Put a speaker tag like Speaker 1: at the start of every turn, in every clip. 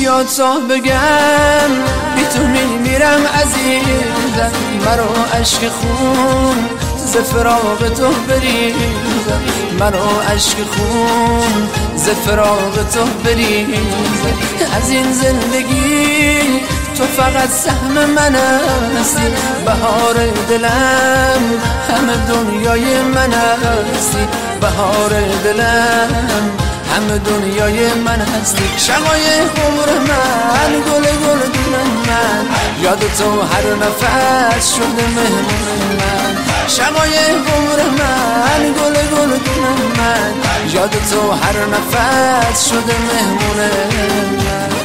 Speaker 1: بیا تا بگم بی تو میمیرم عزیزم، مرا عشق خون ز فراق تو بریزم، مرا عشق خون ز فراق تو بریزم. از این زندگی تو فقط سهم من هستی، بهار دلم همه دنیای من هستی، بهار دلم همه دنیای من هستی. شمای عمر من، گل گل دل من، یاد تو هر نفس شده مهمون من. شمای عمر من، گل گل دل من، یاد تو هر نفس شده مهمون من.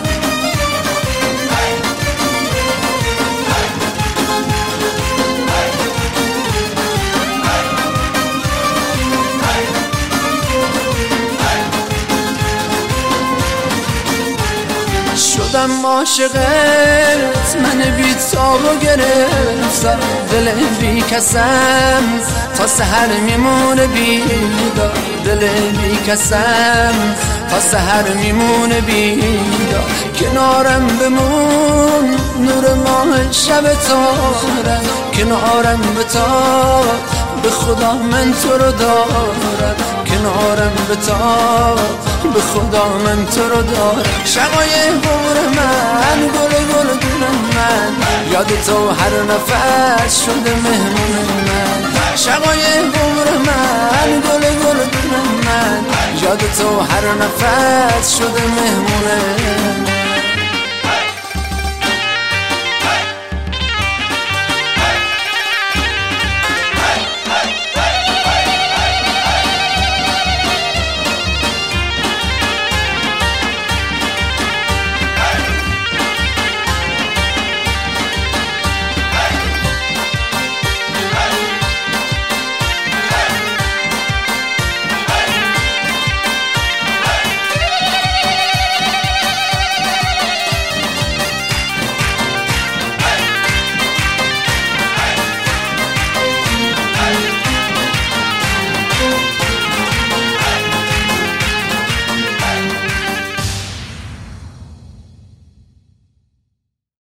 Speaker 1: شدم عاشقت، من بی تابو گرفتم، دل بی کسم تا سحر میمونه بیدار، دل بی کسم تا سحر میمونه بیدار. کنارم بمون نور ماه شب تارم، کنارم بتاب به خدا من تو رو دارم، کنارم بتاب به خدا من تو رو دارم. شمای عمر من، گل گل دل من، یاد تو هر نفس شده مهمون من. شمای عمر من، گل گل دل من، یاد تو هر نفس شده مهمون من.